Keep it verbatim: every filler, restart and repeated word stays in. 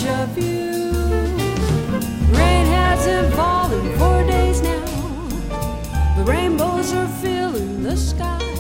image of you. Rain hasn't fallen for days now. The rainbows are filling the sky.